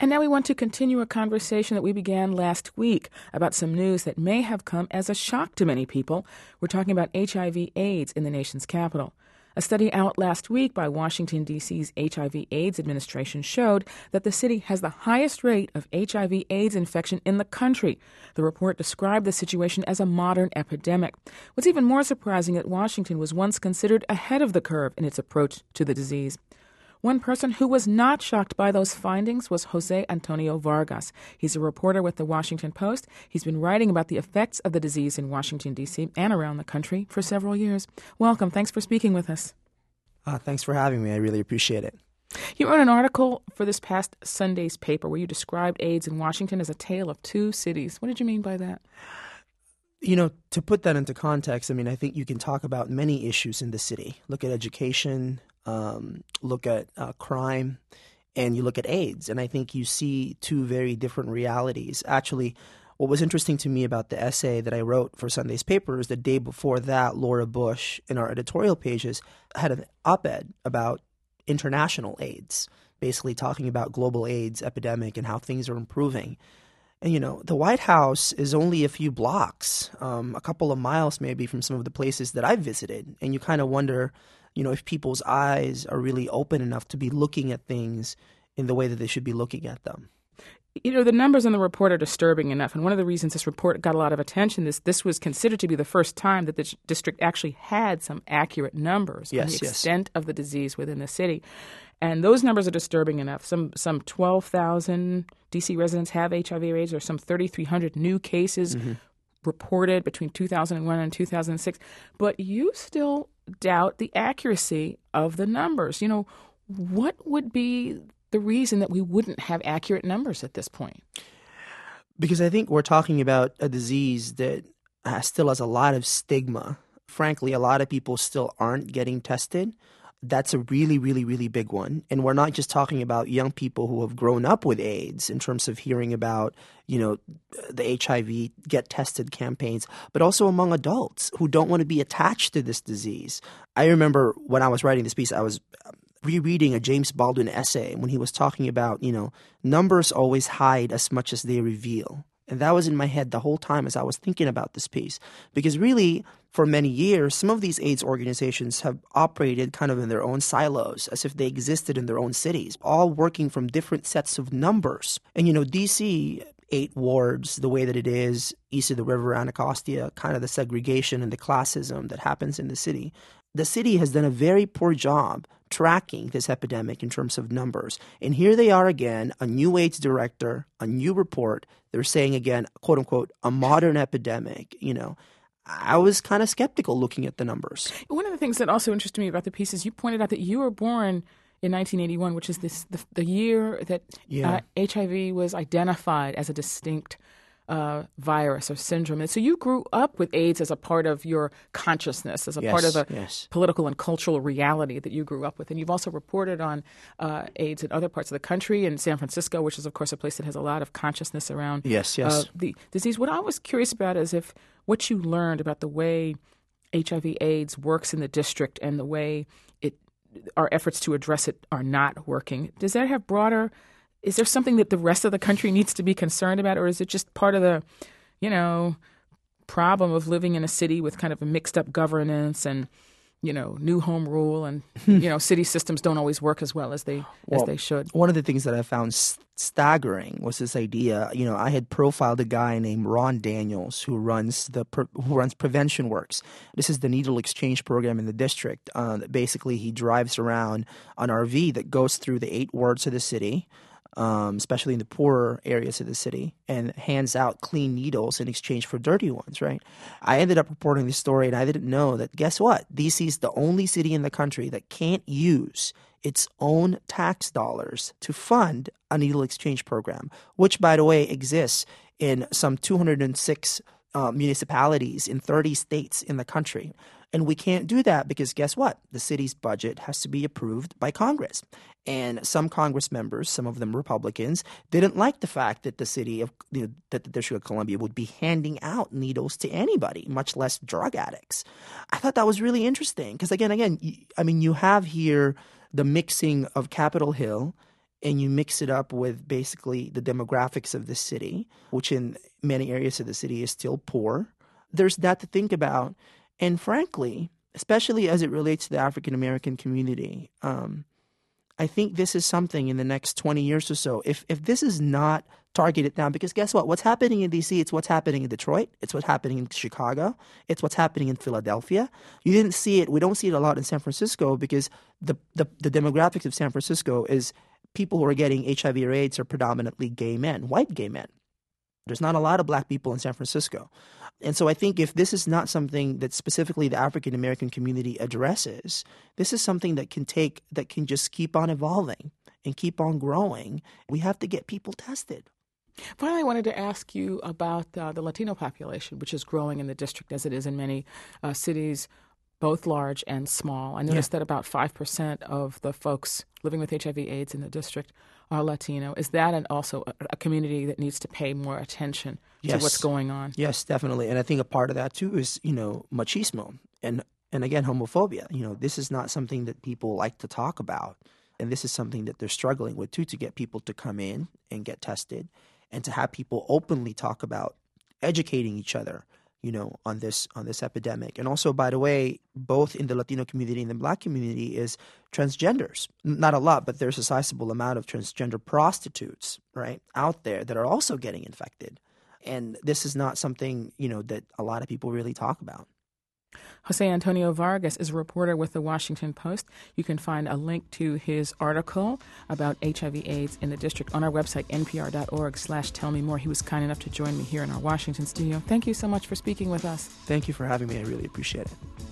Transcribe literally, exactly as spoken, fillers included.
And now we want to continue a conversation that we began last week about some news that may have come as a shock to many people. We're talking about H I V AIDS in the nation's capital. A study out last week by Washington, D C's H I V AIDS administration showed that the city has the highest rate of H I V AIDS infection in the country. The report described the situation as a modern epidemic. What's even more surprising is that Washington was once considered ahead of the curve in its approach to the disease. One person who was not shocked by those findings was Jose Antonio Vargas. He's a reporter with the Washington Post. He's been writing about the effects of the disease in Washington, D C and around the country for several years. Welcome. Thanks for speaking with us. Uh, thanks for having me. I really appreciate it. You wrote an article for this past Sunday's paper where you described AIDS in Washington as a tale of two cities. What did you mean by that? You know, to put that into context, I mean, I think you can talk about many issues in the city. Look at education, um, look at uh, crime, and you look at AIDS. And I think you see two very different realities. Actually, what was interesting to me about the essay that I wrote for Sunday's paper is the day before that, Laura Bush, in our editorial pages, had an op-ed about international AIDS, basically talking about global AIDS epidemic and how things are improving. And, you know, the White House is only a few blocks, um, a couple of miles maybe from some of the places that I've visited. And you kind of wonder, you know, if people's eyes are really open enough to be looking at things in the way that they should be looking at them. You know, the numbers in the report are disturbing enough. And one of the reasons this report got a lot of attention is this was considered to be the first time that the district actually had some accurate numbers yes, on the yes. extent of the disease within the city. And those numbers are disturbing enough. Some some twelve thousand D C residents have H I V or AIDS. There's some thirty-three hundred new cases mm-hmm. reported between two thousand one and two thousand six. But you still doubt the accuracy of the numbers. You know, what would be the reason that we wouldn't have accurate numbers at this point? Because I think we're talking about a disease that uh, still has a lot of stigma. Frankly, a lot of people still aren't getting tested. That's a really, really, really big one. And we're not just talking about young people who have grown up with AIDS in terms of hearing about, you know, the H I V Get Tested campaigns, but also among adults who don't want to be attached to this disease. I remember when I was writing this piece, I was rereading a James Baldwin essay when he was talking about, you know, numbers always hide as much as they reveal. And that was in my head the whole time as I was thinking about this piece. Because really, for many years, some of these AIDS organizations have operated kind of in their own silos, as if they existed in their own cities, all working from different sets of numbers. And, you know, D C, eight wards, the way that it is, east of the river, Anacostia, kind of the segregation and the classism that happens in the city. The city has done a very poor job tracking this epidemic in terms of numbers. And here they are again, a new AIDS director, a new report. They're saying again, quote unquote, a modern epidemic. You know, I was kind of skeptical looking at the numbers. One of the things that also interested me about the piece is you pointed out that you were born in nineteen eighty-one, which is this the, the year that yeah. uh, H I V was identified as a distinct Uh, virus or syndrome. And so you grew up with AIDS as a part of your consciousness, as a yes, part of a yes. political and cultural reality that you grew up with. And you've also reported on uh, AIDS in other parts of the country, in San Francisco, which is, of course, a place that has a lot of consciousness around yes, yes. Uh, the disease. What I was curious about is if what you learned about the way H I V AIDS works in the district and the way it our efforts to address it are not working. Does that have broader Is there something that the rest of the country needs to be concerned about, or is it just part of the, you know, problem of living in a city with kind of a mixed up governance and, you know, new home rule and, you know, city systems don't always work as well as they well, as they should? One of the things that I found st- staggering was this idea. You know, I had profiled a guy named Ron Daniels who runs the pre- who runs Prevention Works. This is the needle exchange program in the district. Uh, that basically, he drives around an R V that goes through the eight wards of the city. Um, especially in the poorer areas of the city, and hands out clean needles in exchange for dirty ones, right? I ended up reporting this story, and I didn't know that, guess what? D C is the only city in the country that can't use its own tax dollars to fund a needle exchange program, which, by the way, exists in some two hundred six uh, municipalities in thirty states in the country. And we can't do that because guess what? The city's budget has to be approved by Congress. And some Congress members, some of them Republicans, didn't like the fact that the city of you know, that the District of Columbia would be handing out needles to anybody, much less drug addicts. I thought that was really interesting because again, again, I mean, you have here the mixing of Capitol Hill and you mix it up with basically the demographics of the city, which in many areas of the city is still poor, there's that to think about. And frankly, especially as it relates to the African American community, um, I think this is something in the next twenty years or so, if if this is not targeted down, because guess what? What's happening in D C, it's what's happening in Detroit, it's what's happening in Chicago, it's what's happening in Philadelphia. You didn't see it, we don't see it a lot in San Francisco because the, the, the demographics of San Francisco is people who are getting H I V or AIDS are predominantly gay men, white gay men. There's not a lot of black people in San Francisco. And so I think if this is not something that specifically the African American community addresses, this is something that can take, that can just keep on evolving and keep on growing. We have to get people tested. Finally, I wanted to ask you about uh, the Latino population, which is growing in the district as it is in many uh, cities, both large and small. I noticed yeah. that about five percent of the folks living with H I V AIDS in the district are Latino. Is that an also a, a community that needs to pay more attention yes. to what's going on? Yes, definitely. And I think a part of that, too, is, you know, machismo and, and again, homophobia. You know, this is not something that people like to talk about. And this is something that they're struggling with, too, to get people to come in and get tested and to have people openly talk about educating each other, you know, on this on this epidemic. And also, by the way, both in the Latino community and the Black community is transgenders. Not a lot, but there's a sizable amount of transgender prostitutes, right, out there that are also getting infected. And this is not something, you know, that a lot of people really talk about. Jose Antonio Vargas is a reporter with The Washington Post. You can find a link to his article about H I V AIDS in the district on our website, npr.org slash tell me more. He was kind enough to join me here in our Washington studio. Thank you so much for speaking with us. Thank you for having me. I really appreciate it.